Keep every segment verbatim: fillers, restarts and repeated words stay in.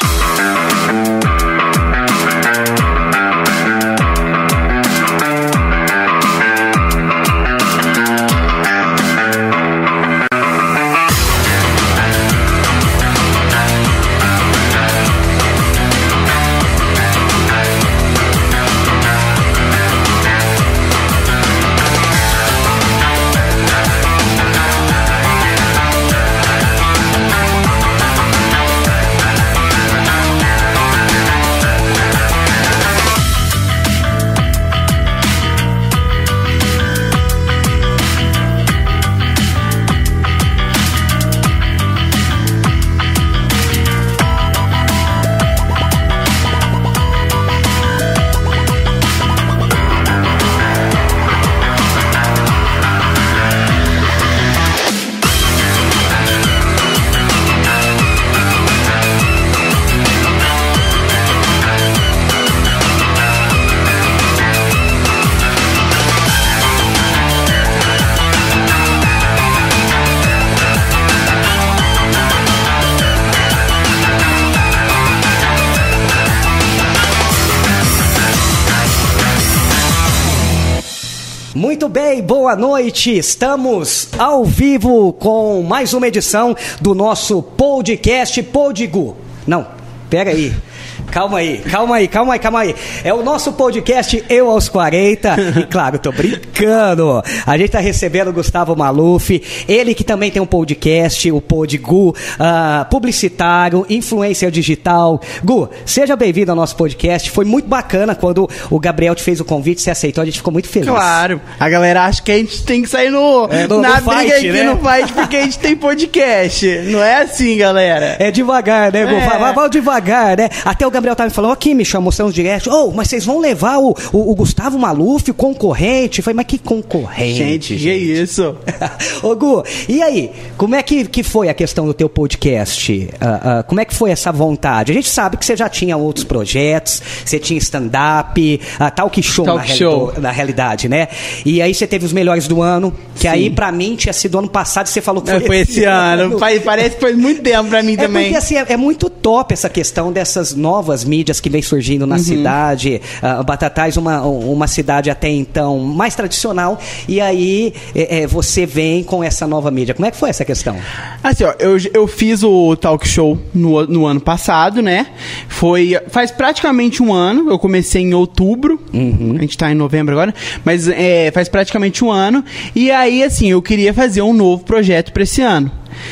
Muito bem, boa noite, estamos ao vivo com mais uma edição do nosso podcast Podgu. Não, pera aí. Calma aí, calma aí, calma aí, calma aí. É o nosso podcast Eu aos quarenta. E claro, tô brincando. A gente tá recebendo o Gustavo Maluf, ele que também tem um podcast, o Podgu, uh, publicitário, influencer digital. Gu, seja bem-vindo ao nosso podcast. Foi muito bacana quando o Gabriel te fez o convite, você aceitou, a gente ficou muito feliz. Claro, a galera acha que a gente tem que sair no, é, no na no briga fight, aqui né? no fight porque a gente tem podcast. Não é assim, galera. É devagar, né, Gu? É. Vai, vai, vai devagar, né? Até o Gabriel tava me falando, aqui, me chamou uns direct, oh, mas vocês vão levar o, o, o Gustavo Maluf, o concorrente? Eu falei, mas que concorrente? Gente, que isso? Ô, Gu, e aí, como é que, que foi a questão do teu podcast? Uh, uh, como é que foi essa vontade? A gente sabe que você já tinha outros projetos, você tinha stand-up, uh, talk show, talk na, show. Reali- na realidade, né? E aí você teve os melhores do ano, que Sim. aí pra mim tinha sido ano passado e você falou que foi, Foi esse ano. Faz- Parece que foi muito tempo pra mim é também. Porque assim, é, é muito top essa questão dessas novas mídias que vem surgindo na Uhum. cidade. Uh, Batatais, uma, uma cidade até então mais tradicional, e aí é, é, você vem com essa nova mídia. Como é que foi essa questão? Assim, ó, eu, eu fiz o talk show no, no ano passado, né? Foi, faz praticamente um ano, eu comecei em outubro, Uhum. a gente tá em novembro agora, mas é, faz praticamente um ano, e aí, assim, eu queria fazer um novo projeto pra esse ano.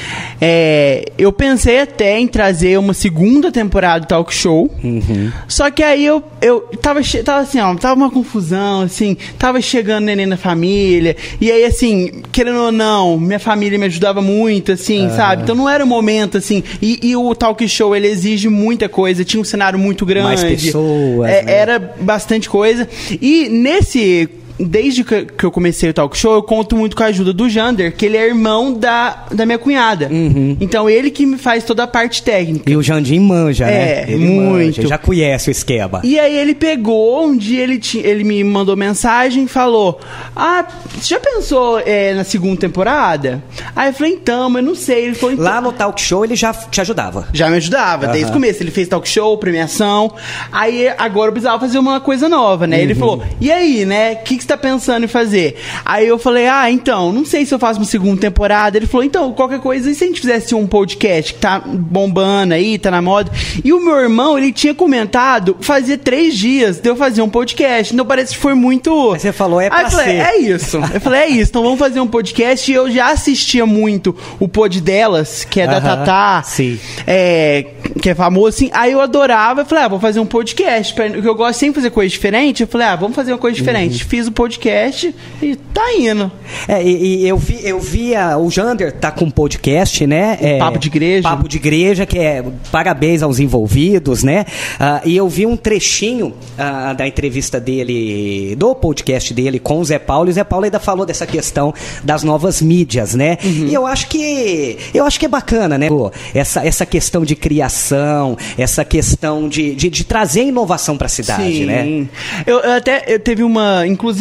É, eu pensei até em trazer uma segunda temporada do talk show, Uhum. só que aí eu, eu tava, che- tava assim, ó, tava uma confusão, assim, tava chegando neném na família, e aí assim, querendo ou não, minha família me ajudava muito, assim, Uhum. sabe? Então não era o momento, assim, e, e o talk show, ele exige muita coisa, tinha um cenário muito grande. Mais pessoas, é, né? Era bastante coisa, e nesse... Desde que que eu comecei o talk show, eu conto muito com a ajuda do Jander, que ele é irmão da, da minha cunhada. Uhum. Então, ele que me faz toda a parte técnica. E o Jandim manja, É, né? Ele muito. manja, já conhece o esquema. E aí ele pegou, um dia ele, ti- ele me mandou mensagem e falou: ah, você já pensou é, na segunda temporada? Aí eu falei, então, mas não sei. Ele falou, então... Lá no talk show ele já te ajudava. Já me ajudava, desde o começo. Ele fez talk show, premiação. Aí agora eu precisava fazer uma coisa nova, né? Uhum. Ele falou, e aí, né? O que, que você tá pensando em fazer? Aí eu falei, ah, então, não sei se eu faço uma segunda temporada. Ele falou, então, qualquer coisa, e se a gente fizesse um podcast que tá bombando aí, tá na moda? E o meu irmão, ele tinha comentado, fazia três dias de eu fazer um podcast. Então parece que foi muito... Aí você falou, é pra Aí eu falei, ser. é isso. Eu falei, é isso, então vamos fazer um podcast. E eu já assistia muito o Pod Delas, que é da Aham, Tatá. sim. É, que é famoso, assim. Aí eu adorava, eu falei, ah, vou fazer um podcast. Porque eu gosto sempre de fazer coisa diferente. Eu falei, ah, vamos fazer uma coisa diferente. Uhum. Fiz o podcast e tá indo. É, e, e eu vi, eu via o Jander tá com um podcast, né? É, Papo de Igreja. Papo de Igreja, que é parabéns aos envolvidos, né? Ah, e eu vi um trechinho ah, da entrevista dele, do podcast dele com o Zé Paulo, e o Zé Paulo ainda falou dessa questão das novas mídias, né? Uhum. E eu acho que eu acho que é bacana, né? Pô, essa, essa questão de criação, essa questão de, de, de trazer inovação pra cidade, Sim. né? Eu, eu até eu teve uma. Inclusive,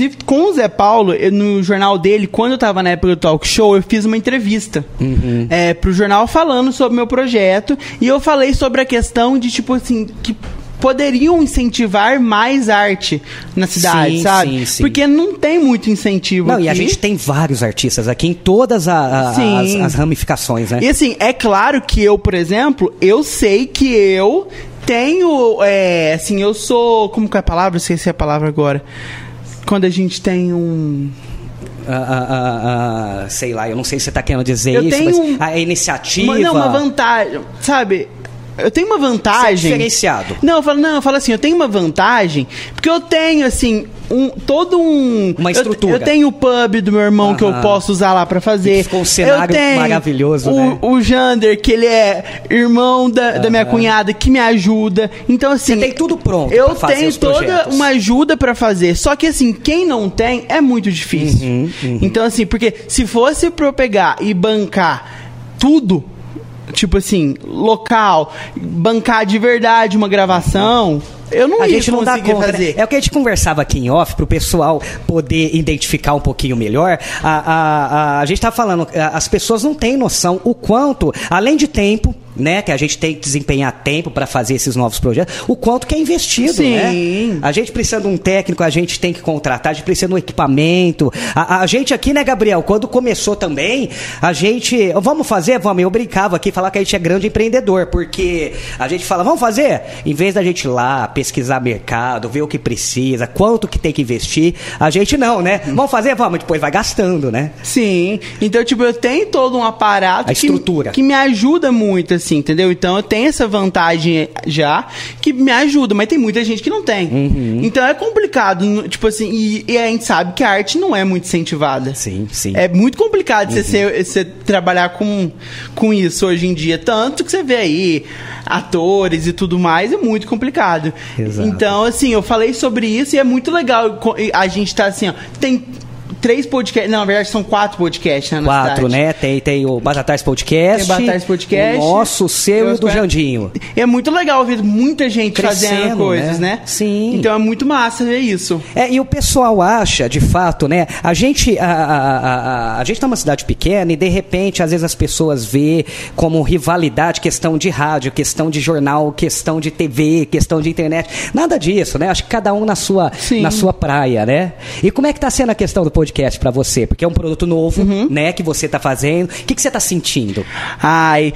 inclusive, com o Zé Paulo, eu, no jornal dele, quando eu tava na época do talk show, eu fiz uma entrevista uhum. é, pro jornal falando sobre o meu projeto. E eu falei sobre a questão de, tipo assim, que poderiam incentivar mais arte na cidade, sim, sabe? Sim, sim. Porque não tem muito incentivo não, aqui. E a gente tem vários artistas aqui em todas a, a, as, as ramificações, né? E assim, é claro que eu, por exemplo, eu sei que eu tenho, é, assim, eu sou... Como que é a palavra? Eu esqueci a palavra agora. Quando a gente tem um... Uh, uh, uh, uh, sei lá, eu não sei se você está querendo dizer eu isso, tenho mas a iniciativa... Uma, não, uma vantagem, sabe... Eu tenho uma vantagem... Você é diferenciado. Não, eu falo, não, eu falo assim, eu tenho uma vantagem, porque eu tenho, assim, um, todo um... Uma estrutura. Eu, eu tenho o pub do meu irmão uh-huh. que eu posso usar lá pra fazer. Ficou um cenário eu tenho maravilhoso, o, né? o Jander, que ele é irmão da, uh-huh. da minha cunhada, que me ajuda. Então, assim... Você tem tudo pronto eu pra fazer tenho os projetos. toda uma ajuda pra fazer. Só que, assim, quem não tem, é muito difícil. Uhum, uhum. Então, assim, porque se fosse pra eu pegar e bancar tudo... Tipo assim, local, bancar de verdade uma gravação, eu não a ia gente não dá conta, fazer. Né? É o que a gente conversava aqui em off, pro pessoal poder identificar um pouquinho melhor. A, a, a, a gente tá falando, as pessoas não têm noção o quanto, além de tempo, né, que a gente tem que desempenhar tempo para fazer esses novos projetos, o quanto que é investido, Sim. né? A gente precisa de um técnico, a gente tem que contratar, a gente precisa de um equipamento. A, a gente aqui, né, Gabriel, quando começou também, a gente, vamos fazer? Vamos, eu brincava aqui, falar que a gente é grande empreendedor, porque a gente fala, vamos fazer? Em vez da gente ir lá, pesquisar mercado, ver o que precisa, quanto que tem que investir, a gente não, né? Vamos fazer? Vamos, depois vai gastando, né? Sim, então, tipo, eu tenho todo um aparato a estrutura. Que, que me ajuda muito, assim, entendeu? Então eu tenho essa vantagem já que me ajuda, mas tem muita gente que não tem. Uhum. Então é complicado, tipo assim, e, e a gente sabe que a arte não é muito incentivada. Sim, sim. É muito complicado uhum. você, você trabalhar com, com isso hoje em dia. Tanto que você vê aí atores e tudo mais, é muito complicado. Exato. Então, assim, eu falei sobre isso e é muito legal. A gente tá assim, ó, tem três podcasts, não, na verdade são quatro podcasts, né, na Quatro, cidade. né? Tem, tem o Batatais Podcast. Tem o Batatais Podcast. O nosso, o seu e o do Jandinho. É muito legal ver muita gente Crescendo, fazendo coisas, né? né? Sim. Então é muito massa ver isso. É, e o pessoal acha, de fato, né? A gente, a, a, a, a gente tá numa cidade pequena e, de repente, às vezes as pessoas vê como rivalidade questão de rádio, questão de jornal, questão de T V, questão de internet. Nada disso, né? Acho que cada um na sua, na sua praia, né? E como é que tá sendo a questão do podcast para você? Porque é um produto novo, uhum. né? Que você tá fazendo. O que, que você tá sentindo? Ai...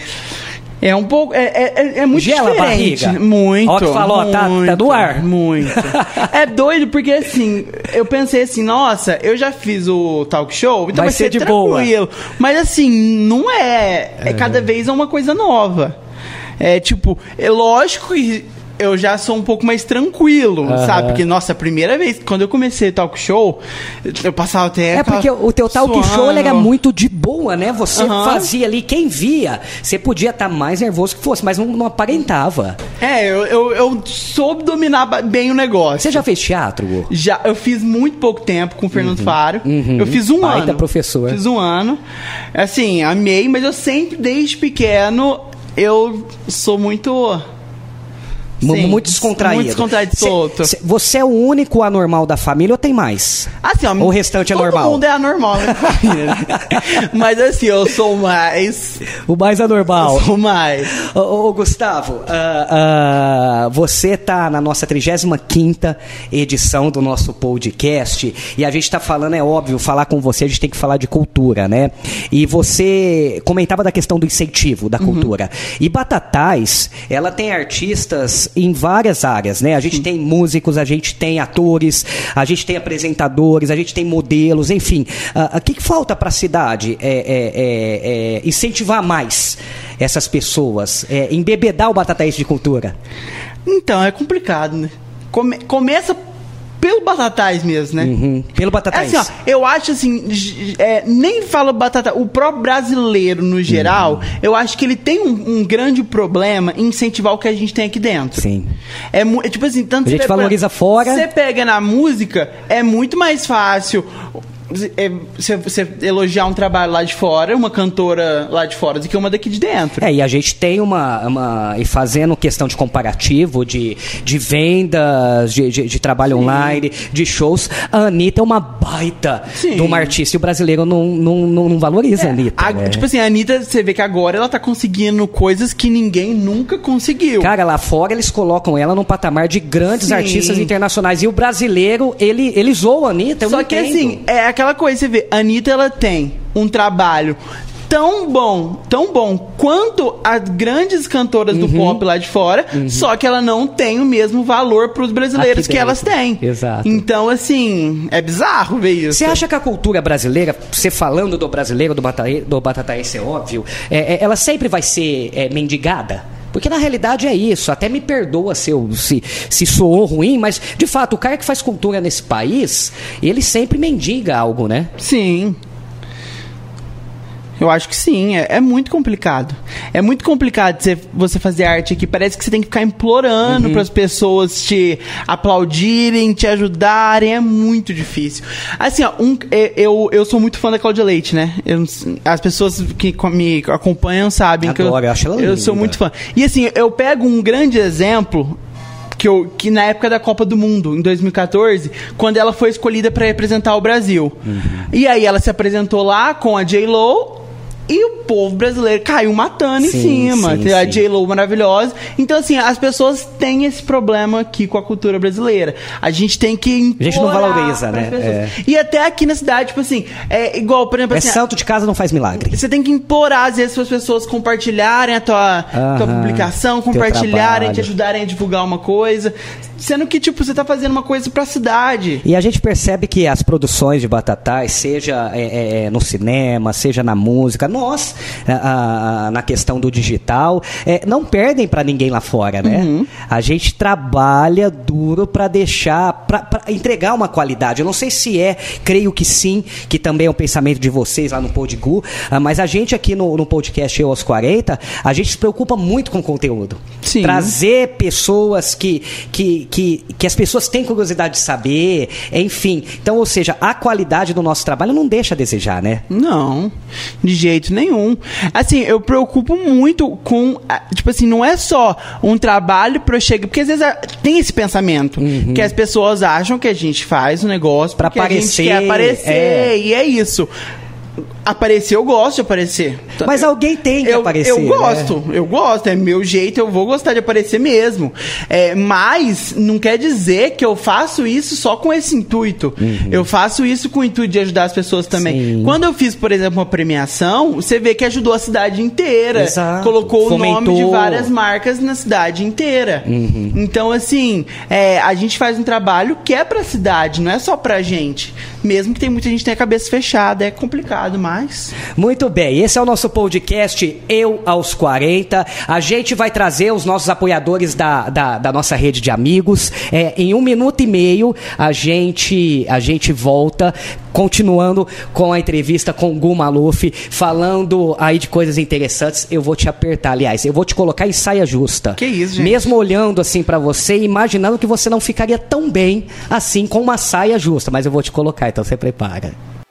É um pouco... É, é, é muito Gela diferente. A barriga. Muito. Ó que falou, muito, tá, tá no ar. Muito. É doido porque, assim, eu pensei assim, nossa, eu já fiz o talk show, então vai, vai ser, ser de tranquilo. Boa. Mas, assim, não é. É cada vez uma coisa nova. É, tipo, é lógico que eu já sou um pouco mais tranquilo, uhum. sabe? Porque, nossa, a primeira vez, quando eu comecei talk show, eu passava até... É porque o teu talk suando. show ele era muito de boa, né? Você uhum. fazia ali, quem via, você podia estar tá mais nervoso que fosse, mas não, não aparentava. É, eu, eu, eu soube dominar bem o negócio. Você já fez teatro? Já, eu fiz muito pouco tempo com o Fernando uhum. Faro. Uhum. Eu fiz um Baita ano. professor. Fiz um ano. Assim, amei, mas eu sempre, desde pequeno, eu sou muito... Sim, muito descontraído. Muito descontraído, solto. Cê, cê, você é o único anormal da família ou tem mais? Assim, ó, o restante é todo normal? Todo mundo é anormal na família. Mas assim, eu sou mais... O mais anormal. Eu sou mais. Ô, ô, ô Gustavo, uh, uh, você tá na nossa trigésima quinta edição do nosso podcast e a gente tá falando, é óbvio, falar com você, a gente tem que falar de cultura, né? E você comentava da questão do incentivo da cultura. Uhum. E Batatais, ela tem artistas em várias áreas, né? A gente Sim. tem músicos, a gente tem atores, a gente tem apresentadores, a gente tem modelos, enfim. Uh, o que, que falta para a cidade? É, é, é, é incentivar mais essas pessoas, é, embebedar o Batatais de cultura? Então, é complicado, né? Come, começa pelo Batatais mesmo, né? Uhum. Pelo Batatais. É assim, ó, eu acho assim, é, nem falo Batatais, o próprio brasileiro no geral, uhum. eu acho que ele tem um, um grande problema em incentivar o que a gente tem aqui dentro. Sim. É, é tipo assim, tanto a gente você valoriza pega, fora. Você pega na música, é muito mais fácil é, você, você elogiar um trabalho lá de fora, uma cantora lá de fora, do que uma daqui de dentro. É, e a gente tem uma... uma e fazendo questão de comparativo, de, de vendas, de, de, de trabalho Sim. online, de shows, a Anitta é uma baita Sim. de uma artista e o brasileiro não, não, não, não valoriza é, a Anitta. A, né? Tipo assim, a Anitta, você vê que agora ela tá conseguindo coisas que ninguém nunca conseguiu. Cara, lá fora eles colocam ela num patamar de grandes Sim. artistas internacionais. E o brasileiro, ele, ele zoa a Anitta, eu Só não que entendo. assim, é aquela coisa, você vê, a Anitta, ela tem um trabalho tão bom, tão bom quanto as grandes cantoras do uhum. pop lá de fora, uhum. só que ela não tem o mesmo valor pros brasileiros que elas têm. Exato. Então, assim, é bizarro ver isso. Você acha que a cultura brasileira, você falando do brasileiro, do, bata, do batataense, é óbvio, é, é, ela sempre vai ser é, mendigada? Porque na realidade é isso, até me perdoa se, eu, se, se soou ruim, mas de fato, o cara que faz cultura nesse país, ele sempre mendiga algo, né? Sim. Eu acho que sim, é, é muito complicado. É muito complicado você, você fazer arte aqui. Parece que você tem que ficar implorando uhum. para as pessoas te aplaudirem, te ajudarem. É muito difícil. Assim, ó, um, eu, eu sou muito fã da Cláudia Leite, né? Eu, as pessoas que me acompanham sabem Adoro, que eu, eu, acho ela linda. eu sou muito fã. E assim, eu pego um grande exemplo... Que, eu, que na época da Copa do Mundo, em dois mil e catorze, quando ela foi escolhida para representar o Brasil. Uhum. E aí ela se apresentou lá com a J-Lo e o povo brasileiro caiu matando sim, em cima. Sim, a J-Lo maravilhosa. Então, assim, as pessoas têm esse problema aqui com a cultura brasileira. A gente tem que... A gente não valoriza, né? É. E até aqui na cidade, tipo assim, é igual, por exemplo... É assim, santo de casa não faz milagre. Você tem que implorar, às vezes, para as pessoas compartilharem a tua, uh-huh, tua publicação, compartilharem, te ajudarem a divulgar uma coisa. Sendo que, tipo, você tá fazendo uma coisa pra cidade. E a gente percebe que as produções de Batatais, seja é, é, no cinema, seja na música, nós, a, a, na questão do digital, é, não perdem pra ninguém lá fora, né? Uhum. A gente trabalha duro pra deixar, pra, pra entregar uma qualidade. Eu não sei se é, creio que sim, que também é um pensamento de vocês lá no Podgu, mas a gente aqui no, no podcast Eu aos quarenta, a gente se preocupa muito com o conteúdo. Sim. Trazer pessoas que... que Que, que as pessoas têm curiosidade de saber, enfim. Então, ou seja, a qualidade do nosso trabalho não deixa a desejar, né? Não, de jeito nenhum. Assim, eu preocupo muito com... Tipo assim, não é só um trabalho para eu chegar... Porque às vezes tem esse pensamento, uhum, que as pessoas acham que a gente faz um negócio para aparecer, a gente quer aparecer, é. E é isso. Aparecer, eu gosto de aparecer. Mas alguém tem que eu, aparecer, Eu gosto, né? eu gosto, é meu jeito, eu vou gostar de aparecer mesmo. É, mas não quer dizer que eu faço isso só com esse intuito. Uhum. Eu faço isso com o intuito de ajudar as pessoas também. Sim. Quando eu fiz, por exemplo, uma premiação, você vê que ajudou a cidade inteira. Exato. Colocou Fomentou. o nome de várias marcas na cidade inteira. Uhum. Então, assim, é, a gente faz um trabalho que é pra cidade, não é só pra gente. Mesmo que tem muita gente que tem a cabeça fechada, é complicado, mas... Muito bem, esse é o nosso podcast Eu aos quarenta. A gente vai trazer os nossos apoiadores da, da, da nossa rede de amigos. É, em um minuto e meio a gente, a gente volta, continuando com a entrevista com o Gu Maluf, falando aí de coisas interessantes. Eu vou te apertar, aliás, eu vou te colocar em saia justa. Que isso, gente? Mesmo olhando assim pra você, imaginando que você não ficaria tão bem assim com uma saia justa, mas eu vou te colocar, então você prepara.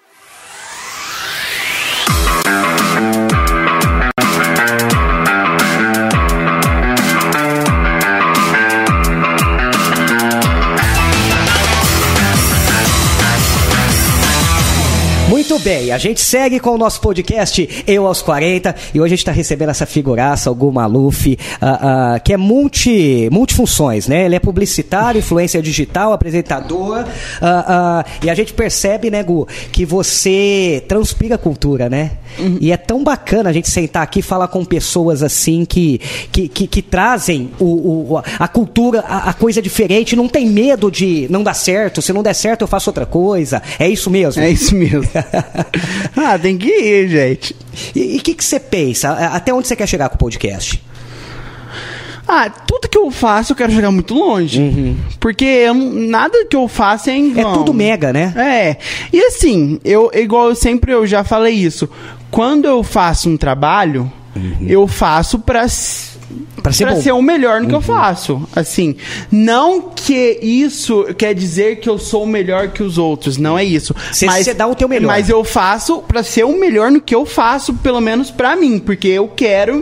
Muito bem, a gente segue com o nosso podcast Eu aos quarenta e hoje a gente está recebendo essa figuraça, o Gu Maluf, uh, uh, que é multi, multifunções, né? Ele é publicitário, influência digital, apresentador, uh, uh, e a gente percebe, né, Gu, que você transpira cultura, né? Uhum. E é tão bacana a gente sentar aqui e falar com pessoas assim que, que, que, que trazem o, o, a cultura, a, a coisa diferente, não tem medo de não dar certo, se não der certo eu faço outra coisa, é isso mesmo? É isso mesmo. Ah, tem que ir, gente. E o que, que você pensa? Até onde você quer chegar com o podcast? Ah, tudo que eu faço eu quero chegar muito longe. Uhum. Porque eu, nada que eu faço é em vão. É tudo mega, né? É. E assim, eu, igual eu sempre eu já falei isso. Quando eu faço um trabalho, uhum, eu faço pra Pra ser, pra bom. ser o melhor no que Uhum. eu faço. Assim, não que isso quer dizer que eu sou o melhor que os outros, não é isso. Cê- mas cê dá o teu melhor. Mas eu faço pra ser o melhor no que eu faço, pelo menos pra mim, porque eu quero,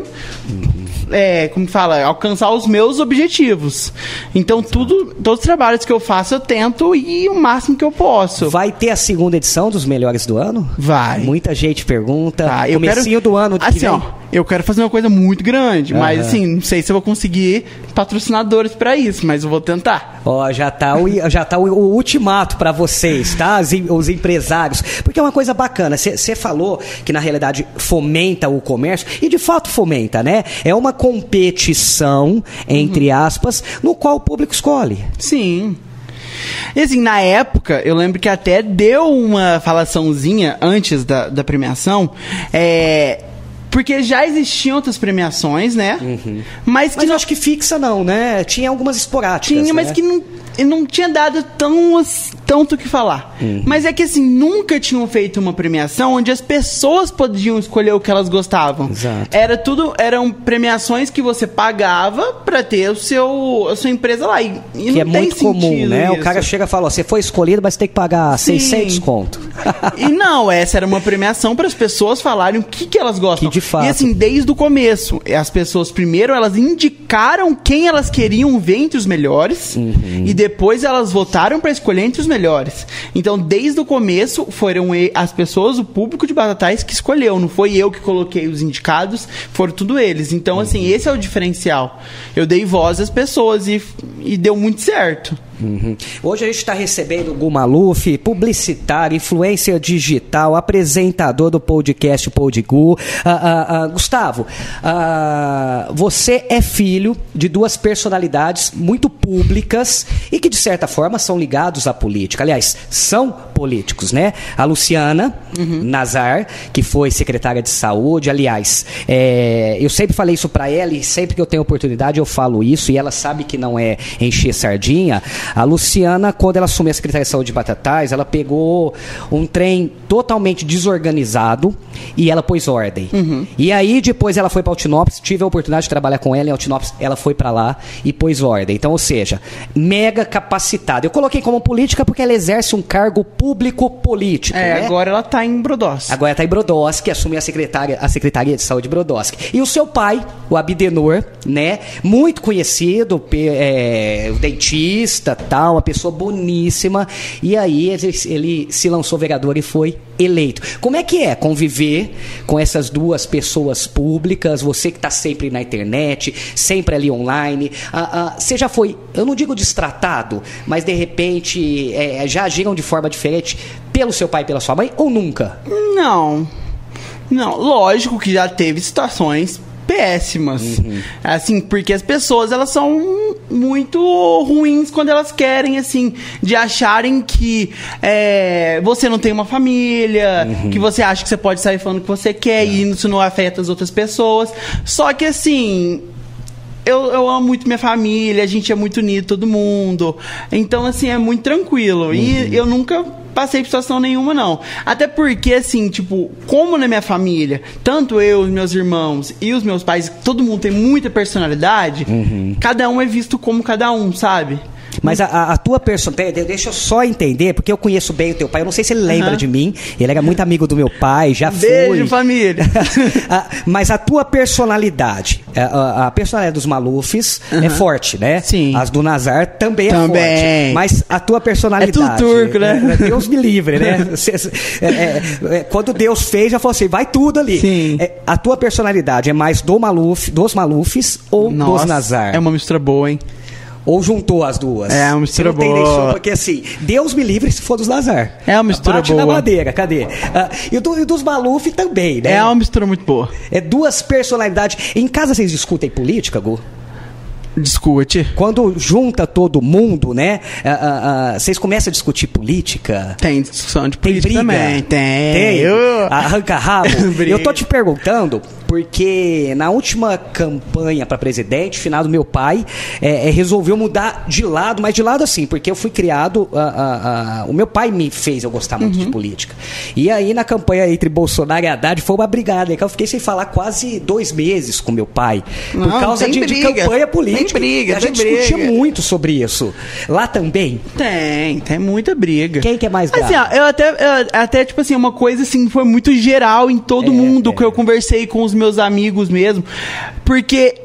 é, como que fala, alcançar os meus objetivos. Então, tudo, todos os trabalhos que eu faço, eu tento ir o máximo que eu posso. Vai ter a segunda edição dos Melhores do Ano? Vai. Muita gente pergunta. Tá, eu Comecinho quero, do ano que assim, vem. ó, eu quero fazer uma coisa muito grande, mas Aham. assim, não sei se eu vou conseguir patrocinadores pra isso, mas eu vou tentar. Ó, já tá o, já tá o, o ultimato pra vocês, tá? Os, em- os empresários. Porque é uma coisa bacana. Você falou que, na realidade, fomenta o comércio. E, de fato, fomenta, né? É uma competição, entre aspas, no qual o público escolhe. Sim. E assim, na época, eu lembro que até deu uma falaçãozinha antes da, da premiação, é, porque já existiam outras premiações, né? Mas que Mas eu não acho que fixa não, né? Tinha algumas esporádicas, tinha, mas né? que não, não tinha dado tão, as- tanto o que falar. Mas é que assim, nunca tinham feito uma premiação onde as pessoas podiam escolher o que elas gostavam. Exato. Era tudo, eram premiações que você pagava pra ter o seu, a sua empresa lá. E, e Que não é tem muito comum, sentido né? O isso. cara chega e fala, ó, você foi escolhido, mas você tem que pagar Sim. seiscentos conto. E não, essa era uma premiação para as pessoas falarem o que, que elas gostam. Que de fato. E assim, desde o começo, as pessoas primeiro elas indicaram quem elas queriam ver entre os melhores Uhum. e depois elas votaram para escolher entre os melhores. Então, desde o começo, foram e- as pessoas, o público de Batatais que escolheu. Não foi eu que coloquei os indicados, foram tudo eles. Então, assim, esse é o diferencial. Eu dei voz às pessoas e, e deu muito certo. Uhum. Hoje a gente está recebendo o Gu Maluf, publicitário, influencer digital, apresentador do podcast Podgu. Ah, ah, ah, Gustavo, ah, você é filho de duas personalidades muito públicas e que, de certa forma, são ligados à política. Aliás, são políticos, né? A Luciana Nazar, que foi secretária de saúde. Aliás, é, eu sempre falei isso para ela e sempre que eu tenho oportunidade eu falo isso e ela sabe que não é encher sardinha. A Luciana, quando ela assumiu a Secretaria de Saúde de Batatais, ela pegou um trem totalmente desorganizado e ela pôs ordem. E aí, depois ela foi para Altinópolis, tive a oportunidade de trabalhar com ela em Altinópolis, ela foi para lá e pôs ordem. Então, ou seja, mega capacitada. Eu coloquei como política porque ela exerce um cargo público político, É, né? agora ela tá em Brodós. Agora está em Brodowski, assumiu a, secretária, a Secretaria de Saúde de Brodowski. E o seu pai, o Abdenor, né? Muito conhecido, pe- é, o dentista, tal, uma pessoa boníssima. E aí ele, ele se lançou vereador e foi eleito. Como é que é conviver com essas duas pessoas públicas? Você que está sempre na internet, sempre ali online. Ah, ah, você já foi, eu não digo destratado, mas de repente é, já agiram de forma diferente pelo seu pai e pela sua mãe ou nunca? Não. Não, lógico que já teve situações péssimas. Assim, porque as pessoas, elas são muito ruins quando elas querem, assim, de acharem que é, você não tem uma família, que você acha que você pode sair falando o que você quer e isso não afeta as outras pessoas. Só que, assim... Eu, eu amo muito minha família, a gente é muito unido, todo mundo. Então, assim, é muito tranquilo. E eu nunca passei por situação nenhuma, não. Até porque, assim, tipo, como na minha família, tanto eu, os meus irmãos e os meus pais, todo mundo tem muita personalidade, cada um é visto como cada um, sabe? Mas a, a- a tua personalidade, deixa eu só entender, porque eu conheço bem o teu pai, eu não sei se ele lembra Aham. de mim, ele era muito amigo do meu pai, já Beijo, foi. família. Ah, mas a tua personalidade, a, a- a personalidade dos Malufes é forte, né? Sim. As do Nazar também é Também. forte. Mas a tua personalidade... É tudo turco, né? é, Deus me livre, né? Cê- cê- é, é, é, quando Deus fez, já falou assim, vai tudo ali. Sim. É, a tua personalidade é mais do Maluf, dos Malufes ou dos Nossa, Nazar? é uma mistura boa, hein? Ou juntou as duas? É uma mistura Você não tem boa. nem sopa, porque assim, Deus me livre se for dos Lazar. É uma mistura Bate na boa. madeira, cadê? Ah, e, do- e dos Maluf também, né? É uma mistura muito boa. É duas personalidades. Em casa vocês discutem política, Gu? Discute. Quando junta todo mundo, né? Uh, uh, uh, vocês começam a discutir política? Tem discussão de política Tem briga? também. Tem. Tem. Eu... Arranca rabo. Eu tô te perguntando porque na última campanha para presidente, finado meu pai, é, é, resolveu mudar de lado, mas de lado assim, porque eu fui criado, uh, uh, uh, o meu pai me fez eu gostar muito uhum. de política. E aí na campanha entre Bolsonaro e Haddad foi uma brigada, que eu fiquei sem falar quase dois meses com meu pai, Não, por causa de, de campanha política. Tem briga, a tem gente briga. discutia muito sobre isso. Lá também? Tem, tem muita briga. Quem que é mais grave? Assim, ó, eu até, eu, até, tipo assim, uma coisa assim, foi muito geral em todo é, mundo, é. que eu conversei com os meus amigos mesmo, porque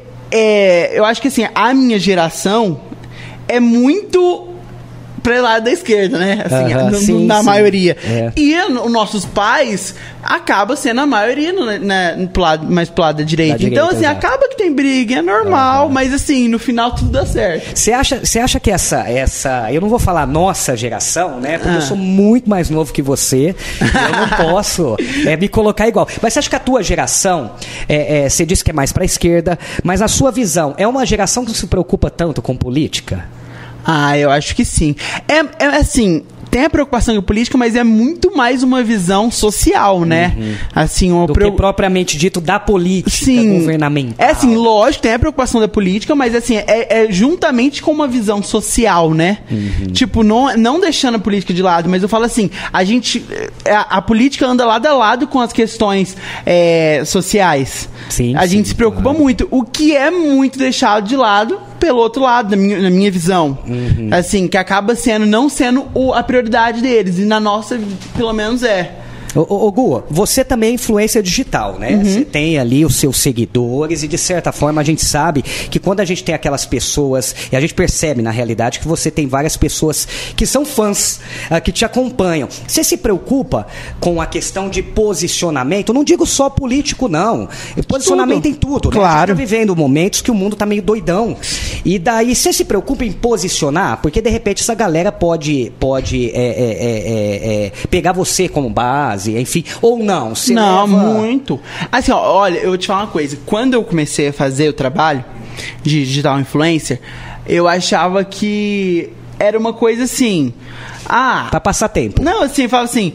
é, eu acho que assim, a minha geração é muito pra lado da esquerda, né? Assim, uh-huh, no, sim, na sim. maioria. É. E os nossos pais acaba sendo a maioria no, na, no lado, mais pro lado da direita. Da então, direita, assim, exato. Acaba que tem briga, é normal, uh-huh. mas assim, no final tudo dá certo. Você acha, você acha que essa, essa... Eu não vou falar nossa geração, né? Porque ah. eu sou muito mais novo que você. Eu não posso é, me colocar igual. Mas você acha que a tua geração, é, é, você disse que é mais pra esquerda, mas a sua visão é uma geração que se preocupa tanto com política? Ah, eu acho que sim. É, é assim, tem a preocupação com política, mas é muito mais uma visão social, né? Uhum. Assim, uma Do pre... que propriamente dito da política sim. governamental. É assim, lógico, tem a preocupação da política, mas assim, é, é juntamente com uma visão social, né? Uhum. Tipo, não, não deixando a política de lado, mas eu falo assim, a gente, a, a política anda lado a lado com as questões é, sociais. Sim, a sim, gente se preocupa claro. muito, o que é muito deixado de lado pelo outro lado, na minha, na minha visão. Uhum. Assim, que acaba sendo, não sendo o, a prioridade deles. E na nossa, pelo menos, é. Ô, ô, ô Gu, você também é influência digital, né? Uhum. Você tem ali os seus seguidores e, de certa forma, a gente sabe que quando a gente tem aquelas pessoas, e a gente percebe, na realidade, que você tem várias pessoas que são fãs, uh, que te acompanham. Você se preocupa com a questão de posicionamento? Não digo só político, não. Posicionamento tudo. Em tudo. Claro. Né? A gente tá vivendo momentos que o mundo tá meio doidão. E daí, você se preocupa em posicionar? Porque, de repente, essa galera pode, pode é, é, é, é, pegar você como base, enfim, ou não? Você não, leva... muito. Assim, ó, olha, eu vou te falar uma coisa. Quando eu comecei a fazer o trabalho de digital influencer, eu achava que era uma coisa assim... Ah... Pra passar tempo. Não, assim, eu falo assim...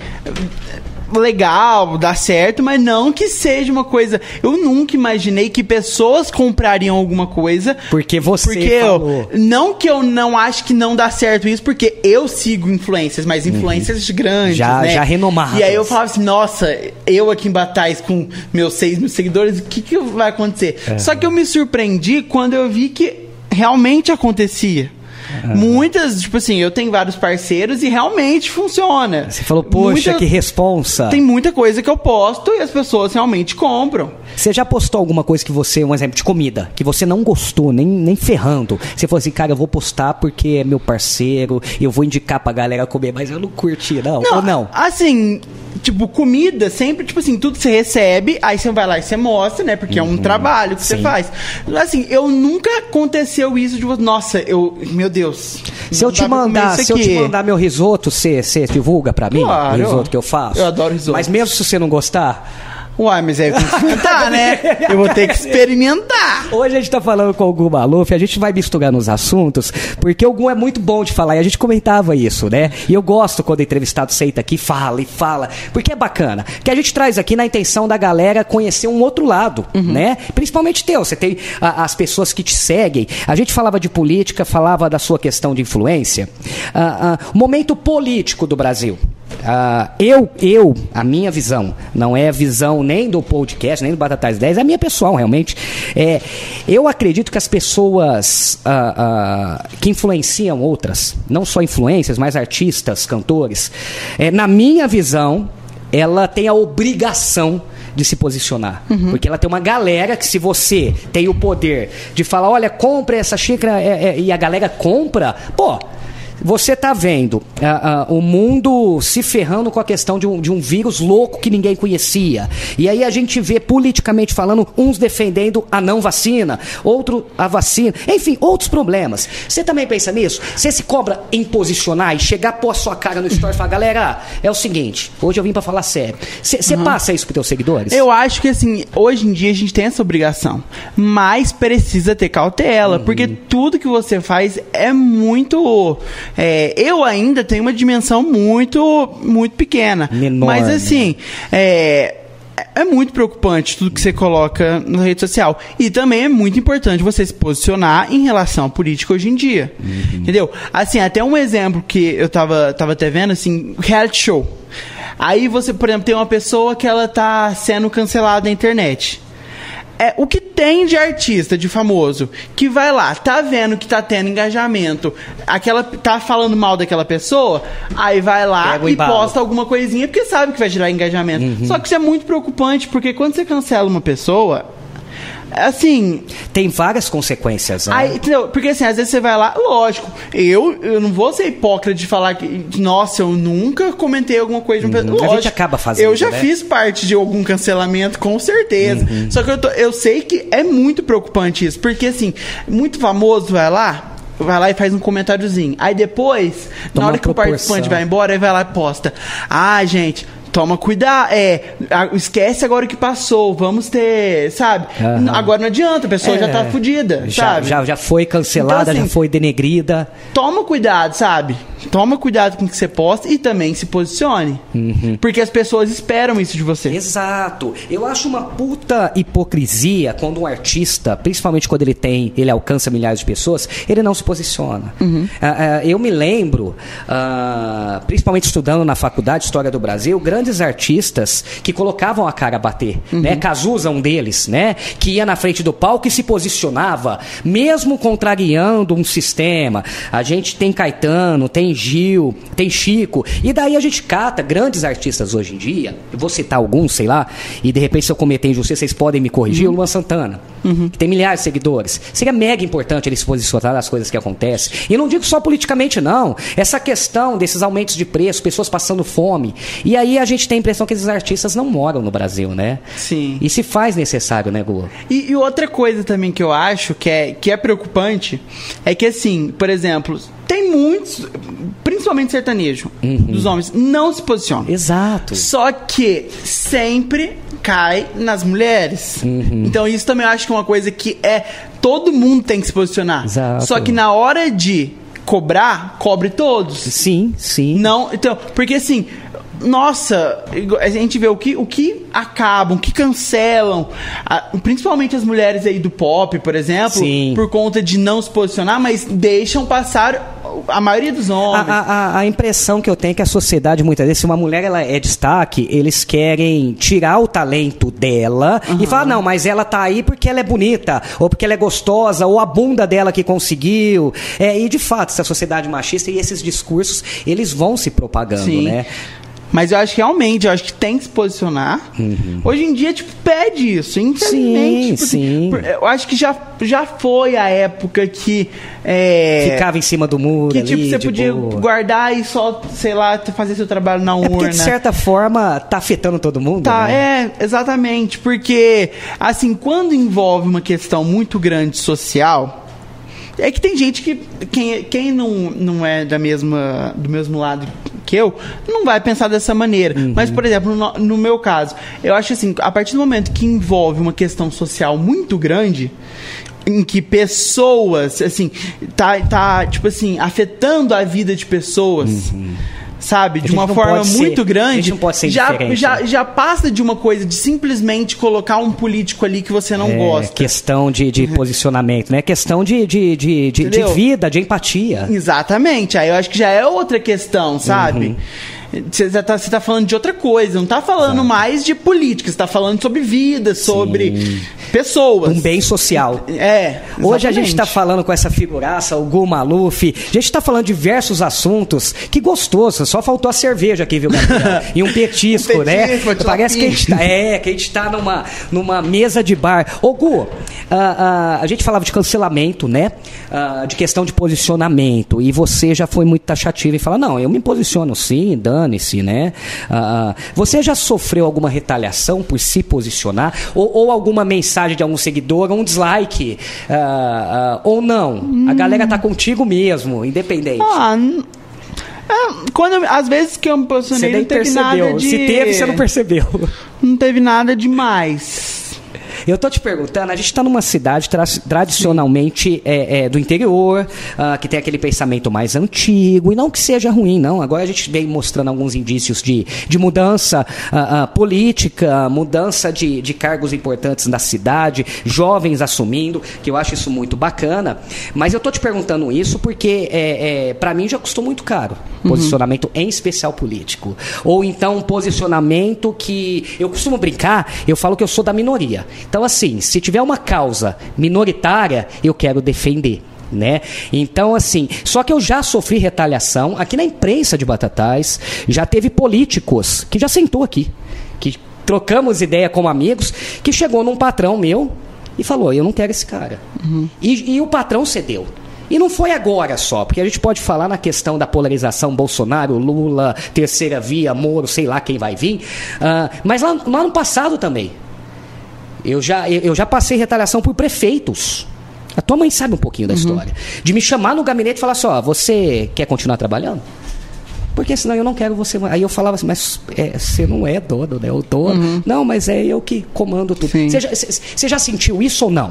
Legal, dá certo, mas não que seja uma coisa... Eu nunca imaginei que pessoas comprariam alguma coisa... Porque você porque falou. Eu, não que eu não acho que não dá certo isso, porque eu sigo influencers, mas influencers uhum. grandes, já, né? Já renomadas. E aí eu falava assim, nossa, eu aqui em Batatais com meus seis mil seguidores, o que, que vai acontecer? Uhum. Só que eu me surpreendi quando eu vi que realmente acontecia. Uhum. Muitas, tipo assim, eu tenho vários parceiros e realmente funciona. Você falou, poxa, muita, que responsa. Tem muita coisa que eu posto e as pessoas realmente compram. Você já postou alguma coisa que você, um exemplo de comida, que você não gostou, nem, nem ferrando? Você falou assim, cara, eu vou postar porque é meu parceiro, eu vou indicar pra galera comer, mas eu não curti, não? Não, ou não? Assim, tipo, comida, sempre, tipo assim, tudo você recebe, aí você vai lá e você mostra, né? Porque uhum, é um trabalho que sim. você faz. Assim, eu nunca aconteceu isso de, nossa, eu, meu Deus. Se eu te mandar, se eu te mandar meu risoto, você, você divulga pra mim? Claro. O risoto que eu faço? Eu adoro risoto. Mas mesmo se você não gostar... Uai, mas é experimentar, né? Eu vou ter que experimentar. Hoje a gente tá falando com o Gu Maluf, a gente vai misturar nos assuntos, porque o Gu é muito bom de falar, e a gente comentava isso, né? E eu gosto quando o entrevistado senta aqui, fala e fala, porque é bacana. Que a gente traz aqui na intenção da galera conhecer um outro lado, uhum. né? Principalmente teu, você tem a, as pessoas que te seguem. A gente falava de política, falava da sua questão de influência. Uh, uh, momento político do Brasil. Uh, eu, eu, a minha visão, não é a visão nem do podcast, nem do Batatais dez, é a minha pessoal, realmente. É, eu acredito que as pessoas uh, uh, que influenciam outras, não só influências, mas artistas, cantores, é, na minha visão, ela tem a obrigação de se posicionar. Uhum. Porque ela tem uma galera que, se você tem o poder de falar, olha, compra essa xícara, é, é, e a galera compra, pô, você está vendo uh, uh, o mundo se ferrando com a questão de um, de um vírus louco que ninguém conhecia. E aí a gente vê, politicamente falando, uns defendendo a não vacina, outro a vacina. Enfim, outros problemas. Você também pensa nisso? Você se cobra em posicionar e chegar pôr a sua cara no story e falar, galera, é o seguinte, hoje eu vim para falar sério. Você uhum. passa isso para teus seguidores? Eu acho que, assim, hoje em dia a gente tem essa obrigação, mas precisa ter cautela, uhum. porque tudo que você faz é muito... É, eu ainda tenho uma dimensão muito, muito pequena. Menor, mas, assim, é, é muito preocupante tudo que você coloca na rede social. E também é muito importante você se posicionar em relação à política hoje em dia. Uhum. Entendeu? Assim, até um exemplo que eu tava, tava até vendo, assim, reality show. Aí você, por exemplo, tem uma pessoa que ela tá sendo cancelada na internet. É, o que tem de artista, de famoso, que vai lá, tá vendo que tá tendo engajamento, aquela, tá falando mal daquela pessoa, aí vai lá e posta alguma coisinha, porque sabe que vai gerar engajamento. Uhum. Só que isso é muito preocupante, porque quando você cancela uma pessoa, assim... Tem várias consequências, né? Aí, entendeu? Porque assim, às vezes você vai lá, lógico, eu, eu não vou ser hipócrita de falar que, nossa, eu nunca comentei alguma coisa de uma pessoa. Uhum. A gente acaba fazendo, eu já né? fiz parte de algum cancelamento, com certeza. Uhum. Só que eu, tô, eu sei que é muito preocupante isso, porque assim, muito famoso vai lá, vai lá e faz um comentáriozinho. Aí depois, Toma na hora que proporção. O participante vai embora, aí vai lá e posta. Ah, gente... Toma cuidado, é, esquece agora o que passou, vamos ter, sabe? Uhum. Agora não adianta, a pessoa é, já tá fodida, sabe? Já, já foi cancelada, então, assim, já foi denegrida. Toma cuidado, sabe? Toma cuidado com o que você posta e também se posicione. Uhum. Porque as pessoas esperam isso de você. Exato. Eu acho uma puta hipocrisia quando um artista, principalmente quando ele tem, ele alcança milhares de pessoas, ele não se posiciona. Uhum. Uh, uh, eu me lembro, uh, principalmente estudando na faculdade de História do Brasil, grandes artistas que colocavam a cara a bater, uhum. né? Cazuza, um deles, né? Que ia na frente do palco e se posicionava, mesmo contrariando um sistema. A gente tem Caetano, tem Gil, tem Chico, e daí a gente cata grandes artistas hoje em dia, eu vou citar alguns, sei lá, e de repente se eu cometer injustiça, vocês podem me corrigir, uhum. o Luan Santana, uhum. que tem milhares de seguidores. Seria mega importante ele se posicionar nas coisas que acontecem. E não digo só politicamente, não. Essa questão desses aumentos de preço, pessoas passando fome, e aí a gente A gente tem a impressão que esses artistas não moram no Brasil, né? Sim. E se faz necessário, né, Gu? E, e outra coisa também que eu acho que é, que é preocupante é que, assim, por exemplo, tem muitos, principalmente sertanejo, uhum. dos homens, não se posicionam. Exato. Só que sempre cai nas mulheres. Uhum. Então isso também eu acho que é uma coisa que é... Todo mundo tem que se posicionar. Exato. Só que na hora de cobrar, cobre todos. Sim, sim. Não, então, porque assim... Nossa, a gente vê o que, o que acabam, o que cancelam, a, principalmente as mulheres aí do pop, por exemplo, Sim. por conta de não se posicionar, mas deixam passar a maioria dos homens. A, a, a impressão que eu tenho é que a sociedade, muitas vezes, se uma mulher ela é destaque, eles querem tirar o talento dela uhum. e falar, não, mas ela tá aí porque ela é bonita, ou porque ela é gostosa, ou a bunda dela que conseguiu. É, e, de fato, essa sociedade machista e esses discursos, eles vão se propagando, Sim. né? Mas eu acho que realmente, eu acho que tem que se posicionar. Uhum. Hoje em dia, tipo, pede isso, infelizmente. Sim, sim. Eu acho que já, já foi a época que... É, ficava em cima do muro que, ali, tipo, você podia boa. guardar e só, sei lá, fazer seu trabalho na urna. É porque, de certa forma, tá afetando todo mundo, Tá, né? é, exatamente. Porque, assim, quando envolve uma questão muito grande social... É que tem gente que, quem, quem não, não é da mesma, do mesmo lado que eu, não vai pensar dessa maneira. Uhum. Mas, por exemplo, no, no meu caso, eu acho assim, a partir do momento que envolve uma questão social muito grande, em que pessoas, assim, tá, tá tipo assim, afetando a vida de pessoas... Uhum. Sabe, de uma forma muito ser, grande, não pode ser já, já, né? já passa de uma coisa de simplesmente colocar um político ali que você não é, gosta. Questão de, de posicionamento, né? Questão de, de, de, de, de vida, de empatia. Exatamente, aí eu acho que já é outra questão, sabe? Uhum. Você tá, você tá falando de outra coisa, não tá falando Exato. mais de política, você tá falando sobre vida, sobre Sim. pessoas. Um bem social. É. Exatamente. Hoje a gente tá falando com essa figuraça, o Gu Maluf, a gente tá falando de diversos assuntos. Que gostoso, só faltou a cerveja aqui, viu, Gabriel? E um petisco, um né? Petisco, Parece que a gente tá, é, que a gente tá numa, numa mesa de bar. Ô, Gu, uh, uh, a gente falava de cancelamento, né? Uh, de questão de posicionamento. E você já foi muito taxativo em falar, não, eu me posiciono sim, dane-se, né? Uh, você já sofreu alguma retaliação por se posicionar? Ou, ou alguma mensagem de algum seguidor, um dislike? Uh, uh, ou não? Hum. A galera tá contigo mesmo, independente. Ah, é, quando, às vezes que eu me posicionei, você não teve percebeu. nada de... Se teve, você não percebeu. Não teve nada demais. Eu tô te perguntando, a gente está numa cidade tra- tradicionalmente é, é, do interior, uh, que tem aquele pensamento mais antigo, e não que seja ruim, não. Agora a gente vem mostrando alguns indícios de, de mudança uh, uh, política, mudança de, de cargos importantes na cidade, jovens assumindo, que eu acho isso muito bacana. Mas eu tô te perguntando isso porque, é, é, para mim, já custou muito caro. Posicionamento, uhum. em especial político. Ou então um posicionamento que... Eu costumo brincar, eu falo que eu sou da minoria. Então, assim, se tiver uma causa minoritária, eu quero defender, né? Então, assim, só que eu já sofri retaliação aqui na imprensa de Batatais, já teve políticos que já sentou aqui, que trocamos ideia como amigos, que chegou num patrão meu e falou, eu não quero esse cara. Uhum. E, e o patrão cedeu. E não foi agora só, porque a gente pode falar na questão da polarização Bolsonaro, Lula, terceira via, Moro, sei lá quem vai vir, uh, mas lá, lá no passado também. Eu já, eu já passei retaliação por prefeitos. A tua mãe sabe um pouquinho da uhum. história. De me chamar no gabinete e falar assim, ó, você quer continuar trabalhando? Porque senão eu não quero você... Aí eu falava assim, mas é, você não é dono, né? Eu dono. Uhum. Não, mas é eu que comando tudo. Você já, você já sentiu isso ou não?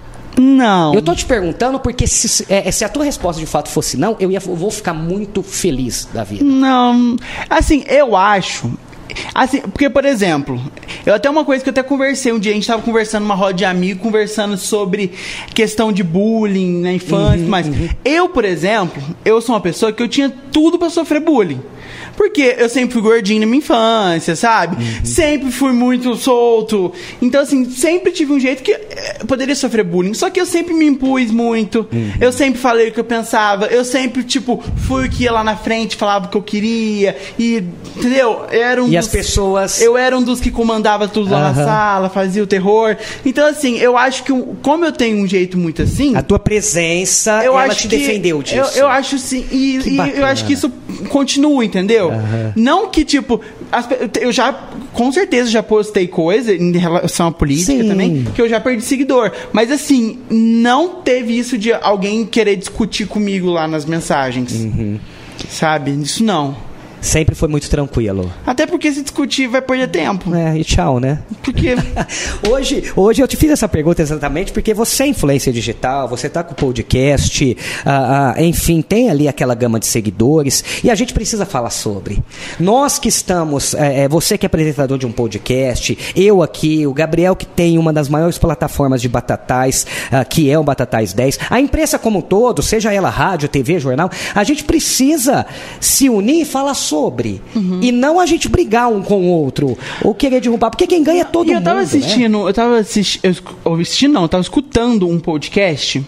Não. Eu tô te perguntando porque se, é, se a tua resposta de fato fosse não, eu, ia, eu vou ficar muito feliz da vida. Não. Assim, eu acho... Assim, porque, por exemplo, eu até uma coisa que eu até conversei um dia, a gente tava conversando numa roda de amigo, conversando sobre questão de bullying na infância, uhum, mas uhum. eu, por exemplo, eu sou uma pessoa que eu tinha tudo pra sofrer bullying. Porque eu sempre fui gordinho na minha infância, sabe? Uhum. Sempre fui muito solto. Então, assim, sempre tive um jeito que eu poderia sofrer bullying. Só que eu sempre me impus muito. Uhum. Eu sempre falei o que eu pensava. Eu sempre, tipo, fui o que ia lá na frente, falava o que eu queria. E, entendeu? Eu era um e dos, as pessoas... Eu era um dos que comandava tudo lá uhum. na sala, fazia o terror. Então, assim, eu acho que, como eu tenho um jeito muito assim... A tua presença, eu ela acho te que, eu, disso. Eu, eu acho sim. E, e eu acho que isso continua, entendeu? Uhum. Não que, tipo, as, eu já, com certeza, já postei coisa em relação à política Sim. também, que eu já perdi seguidor. Mas, assim, não teve isso de alguém querer discutir comigo lá nas mensagens. Uhum. Sabe? Isso não. Sempre foi muito tranquilo. Até porque se discutir vai perder tempo. É, e tchau, né? Porque... hoje, hoje eu te fiz essa pergunta exatamente porque você é influência digital, você tá com o podcast, ah, ah, enfim, tem ali aquela gama de seguidores e a gente precisa falar sobre. Nós que estamos, é, você que é apresentador de um podcast, eu aqui, o Gabriel que tem uma das maiores plataformas de Batatais, ah, que é o Batatais dez, a imprensa como um todo, seja ela rádio, T V, jornal, a gente precisa se unir e falar sobre. sobre. Uhum. E não a gente brigar um com o outro ou querer derrubar, porque quem ganha é todo e mundo. Eu tava assistindo, né? eu tava assistindo, eu, assistindo não, eu tava escutando um podcast,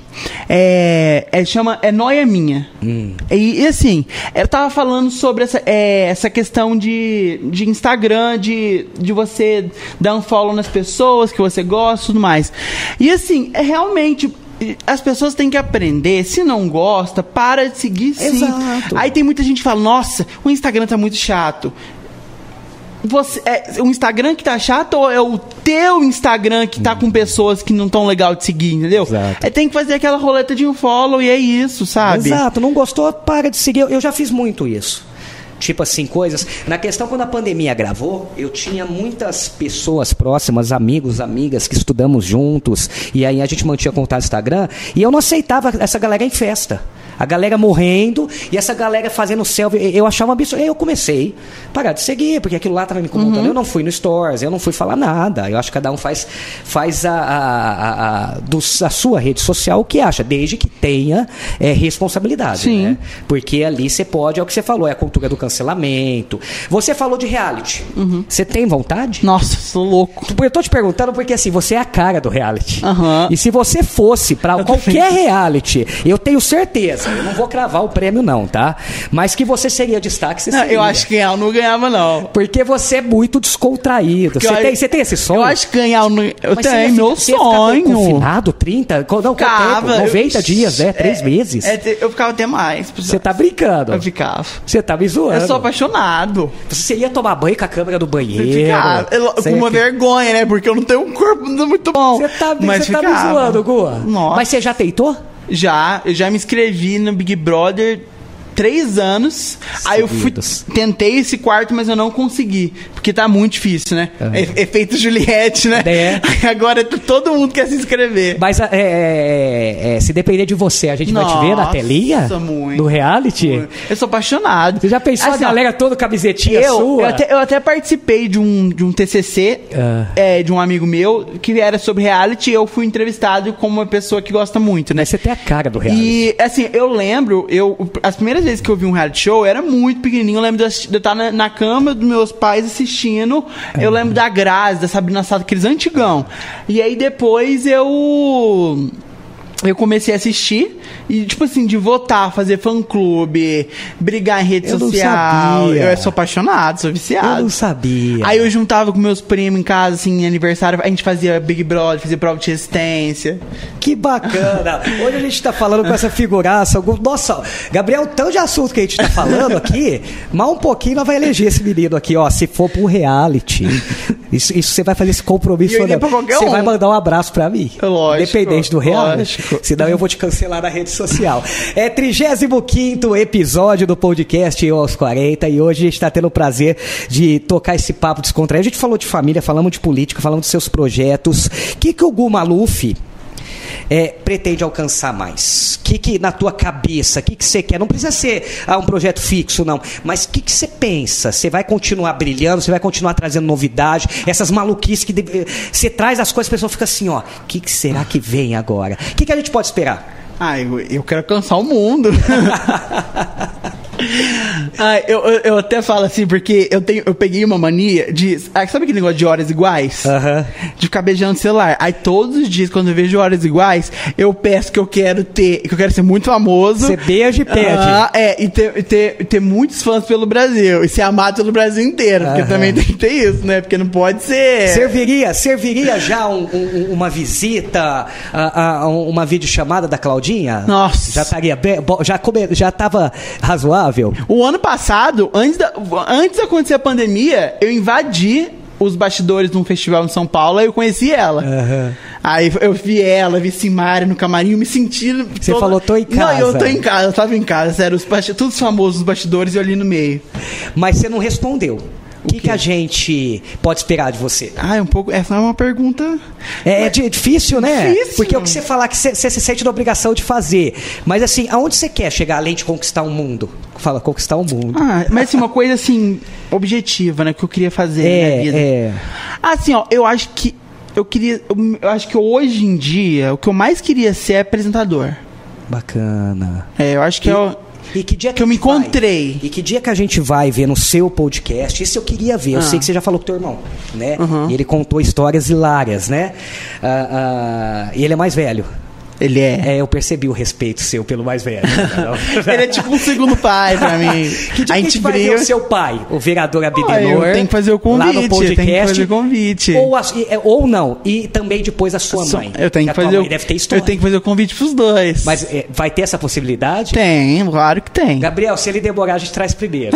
é, é chama É Nóia Minha. Hum. E, e assim, eu tava falando sobre essa, é, essa questão de, de Instagram, de, de você dar um follow nas pessoas que você gosta e tudo mais. E assim, é realmente... As pessoas têm que aprender, se não gosta, para de seguir sim. Exato. Aí tem muita gente que fala, nossa, o Instagram tá muito chato. Você, é o Instagram que tá chato ou é o teu Instagram que tá hum. com pessoas que não tão legal de seguir, entendeu? É, tem que fazer aquela roleta de um follow e é isso, sabe? Exato, não gostou, para de seguir. Eu já fiz muito isso. Tipo assim, coisas... Na questão, quando a pandemia gravou, eu tinha muitas pessoas próximas, amigos, amigas, que estudamos juntos, e aí a gente mantinha contato no Instagram, e eu não aceitava essa galera em festa. A galera morrendo e essa galera fazendo selfie. Eu achava um absurdo. Aí eu comecei a parar de seguir, porque aquilo lá estava me incomodando. Uhum. Eu não fui no Stories, eu não fui falar nada. Eu acho que cada um faz, faz a, a, a, a, do, a sua rede social o que acha, desde que tenha é, responsabilidade. Sim. Né? Porque ali você pode, é o que você falou, é a cultura do cancelamento. Você falou de reality. Uhum. Você tem vontade? Nossa, sou louco. Eu tô te perguntando porque assim, você é a cara do reality. Uhum. E se você fosse pra qualquer reality, eu tenho certeza, eu não vou cravar o prêmio não, tá? Mas que você seria destaque, você não, seria. Eu acho que ganhar eu não ganhava não. Porque você é muito descontraído. Você, eu, tem, você tem esse sonho? Eu acho que ganhar eu não... Eu mas tenho, meu você sonho. Ia ficar confinado, trinta? Não, ficava, tempo? noventa eu, dias, né? Três é, meses. É, eu ficava até mais. Você tá brincando? Eu ficava. Você tá me zoando. Eu sou apaixonado. Você ia tomar banho com a câmera do banheiro. Você ficava. Eu, com uma ficar... vergonha, né? Porque eu não tenho um corpo muito bom. Você tá, mas você tá me zoando, Gua. Nossa. Mas você já tentou? Já. Eu já me inscrevi no Big Brother três anos. Seguidos. Aí eu fui, tentei esse quarto, mas eu não consegui. Porque tá muito difícil, né? Uhum. E, efeito Juliette, né? É. Agora todo mundo quer se inscrever. Mas é, é, é, se depender de você, a gente Nossa, vai te ver na telinha? Muito. Do reality? Muito. Eu sou apaixonado. Você já pensou assim, a galera toda camisetinha eu, sua? Eu até, eu até participei de um, de um T C C uh. é, de um amigo meu que era sobre reality e eu fui entrevistado como uma pessoa que gosta muito, né? Mas você tem a cara do reality. E, assim, eu lembro, eu, as primeiras vezes que eu vi um reality show, eu era muito pequenininho. Eu lembro de eu estar na, na cama dos meus pais assistindo. Eu uhum. lembro da Grazi, da Sabrina Sato, aqueles antigão. E aí depois eu... Eu comecei a assistir e, tipo assim, de votar, fazer fã-clube, brigar em rede eu social. Eu sou apaixonado, sou viciado. Eu não sabia. Aí eu juntava com meus primos em casa, assim, em aniversário. A gente fazia Big Brother, fazia prova de resistência. Que bacana. Hoje a gente tá falando com essa figuraça. Nossa, Gabriel, tanto de assunto que a gente tá falando aqui, mas um pouquinho nós vai eleger esse menino aqui, ó. Se for pro reality. Isso, isso você vai fazer esse compromisso. Você um. vai mandar um abraço pra mim. Lógico. Independente do reality. Lógico. Senão eu vou te cancelar na rede social. É trigésimo quinto episódio do podcast Eu aos quarenta e hoje a gente está tendo o prazer de tocar esse papo descontraído. A gente falou de família, falamos de política, falamos dos seus projetos. O que, que o Gu Maluf é, pretende alcançar mais? O que, que na tua cabeça, o que, que você quer? Não precisa ser ah, um projeto fixo, não. Mas o que, que você pensa? Você vai continuar brilhando? Você vai continuar trazendo novidade? Essas maluquices que deve... você traz as coisas, a pessoa fica assim, ó, o que, que será que vem agora? O que, que a gente pode esperar? Ah, eu, eu quero alcançar o mundo. Ah, eu, eu, eu até falo assim, porque eu, tenho, eu peguei uma mania de... Ah, sabe aquele negócio de horas iguais? Uh-huh. De ficar beijando o celular. Aí todos os dias, quando eu vejo horas iguais, eu peço que eu quero ter... Que eu quero ser muito famoso. Você beija e pede. Ah, é, e ter, ter, ter muitos fãs pelo Brasil. E ser amado pelo Brasil inteiro. Porque uh-huh. também tem que ter isso, né? Porque não pode ser... Serviria, serviria já um, um, uma visita, uh, uh, uma videochamada da Claudinha? Nossa. Já estaria bem... Já, come, já tava razoável? O ano passado, antes, da, antes de acontecer a pandemia, eu invadi os bastidores de um festival em São Paulo, aí eu conheci ela. Uhum. Aí eu vi ela, vi Simária no camarim, eu me senti... Você toda... falou, tô em casa. Não, eu tô em casa, eu tava em casa, sério, os bast... todos famosos os bastidores e eu ali no meio. Mas você não respondeu. O que, que a gente pode esperar de você? Ah, é um pouco... Essa é uma pergunta... É, é difícil, né? Difícil. Porque o que você falar que você, você se sente na obrigação de fazer. Mas assim, aonde você quer chegar além de conquistar o mundo? Fala, conquistar o mundo. Ah, mas assim, uma coisa assim, objetiva, né? Que eu queria fazer é, na minha vida. É. Assim, ó, eu acho que... Eu queria... Eu, eu acho que hoje em dia, o que eu mais queria ser é apresentador. Bacana. É, eu acho que e... é... O... E que dia que, que eu me encontrei. Vai? E que dia que a gente vai ver no seu podcast? Isso eu queria ver. Eu ah. sei que você já falou com o teu irmão, né? Uhum. E ele contou histórias hilárias, né? Ah, ah, e ele é mais velho. Ele é. É, eu percebi o respeito seu pelo mais velho. Ele é tipo um segundo pai pra mim. Que dia a gente vai ver o seu pai, o vereador Abdenor? Eu tenho que fazer o convite. Lá no podcast. Tem que fazer o convite. Ou, a, ou não. E também depois a sua mãe. Eu tenho que, que fazer o, deve ter história. Eu tenho que fazer o convite pros dois. Mas é, vai ter essa possibilidade? Tem, claro que tem. Gabriel, se ele demorar, a gente traz primeiro.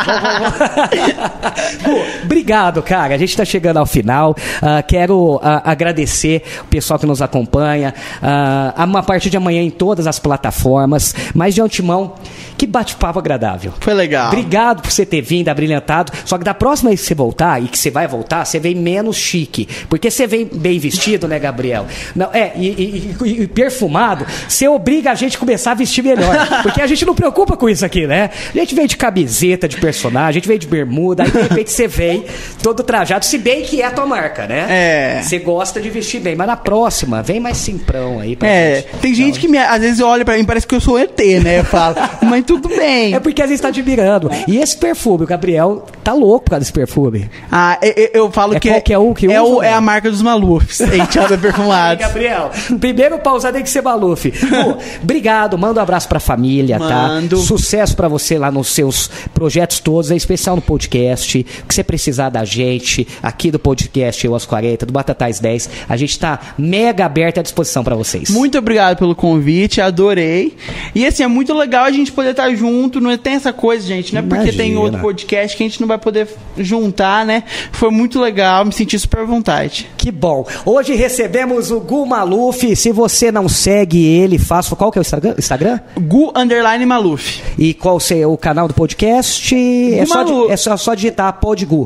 Pô, obrigado, cara. A gente tá chegando ao final. Uh, quero uh, agradecer o pessoal que nos acompanha. Uh, a partir de amanhã em todas as plataformas, mas de antemão Que bate-papo agradável. Foi legal. Obrigado por você ter vindo, abrilhantado. Só que da próxima vez que você voltar, e que você vai voltar, você vem menos chique. Porque você vem bem vestido, né, Gabriel? Não, é, e, e, e, e perfumado, você obriga a gente a começar a vestir melhor. Porque a gente não preocupa com isso aqui, né? A gente vem de camiseta de personagem, a gente vem de bermuda, aí de repente você vem todo trajado, se bem que é a tua marca, né? É. Você gosta de vestir bem, mas na próxima, vem mais simprão aí pra É, gente. tem gente que me, às vezes olha pra mim, parece que eu sou E T, né? Eu falo, mas tudo bem. É porque às vezes tá admirando. E esse perfume, o Gabriel tá louco por causa desse perfume. Ah, eu, eu falo É que qualquer um que é, usa, o, né? é a marca dos Malufs, Enteada Perfumados. Gabriel, primeiro pausar tem que ser Maluf. Pô, obrigado, manda um abraço pra família, Mando. tá? Sucesso pra você lá nos seus projetos todos, em especial no podcast. O que você precisar da gente, aqui do podcast Eu aos quarenta, do Batatais dez, a gente tá mega aberto à disposição pra vocês. Muito obrigado pelo convite, adorei. E assim, é muito legal a gente poder estar junto, não tem essa coisa, gente, não é porque Imagina. tem outro podcast que a gente não vai poder juntar, né? Foi muito legal, me senti super à vontade. Que bom. Hoje recebemos o Gu Maluf. Se você não segue ele, faça. Qual que é o Instagram? Instagram? Gu Underline Maluf. E qual é o canal do podcast? É só, Maluf. di- é só, só digitar Podgu.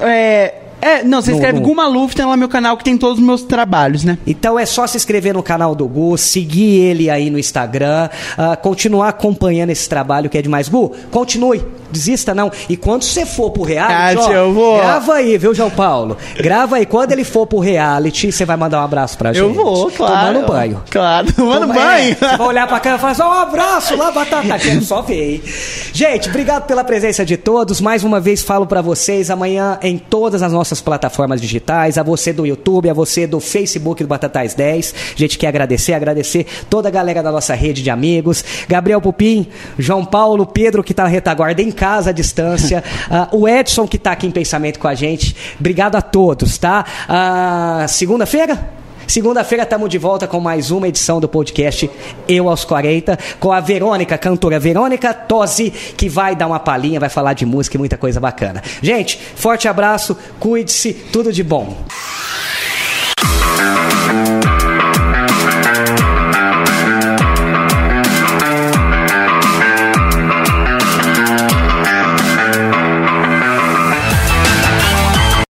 É. É, não, você No- escreve no- Gu Maluf, tem lá meu canal que tem todos os meus trabalhos, né? Então é só se inscrever no canal do Gu, seguir ele aí no Instagram, ah, continuar acompanhando esse trabalho que é demais. Gu, continue, desista não. E quando você for pro reality, Ah, ó, eu vou. grava aí, viu, João Paulo? Grava aí. Quando ele for pro reality, você vai mandar um abraço pra gente. Eu vou, claro. Tomando banho. Claro, tomando Toma- banho. é, você vai olhar pra câmera e falar só um abraço lá, Batata. Quero só ver, hein? Gente, obrigado pela presença de todos. Mais uma vez falo pra vocês, amanhã em todas as nossas plataformas digitais, a você do YouTube, a você do Facebook do Batatais dez. A gente quer agradecer, agradecer toda a galera da nossa rede de amigos. Gabriel Pupim, João Paulo, Pedro que tá na retaguarda em casa à distância, ah, o Edson que tá aqui em pensamento com a gente. Obrigado a todos, tá? Ah, segunda-feira? Segunda-feira estamos de volta com mais uma edição do podcast Eu aos quarenta, com a Verônica, cantora Verônica Tosi, que vai dar uma palhinha, vai falar de música e muita coisa bacana. Gente, forte abraço, cuide-se, tudo de bom.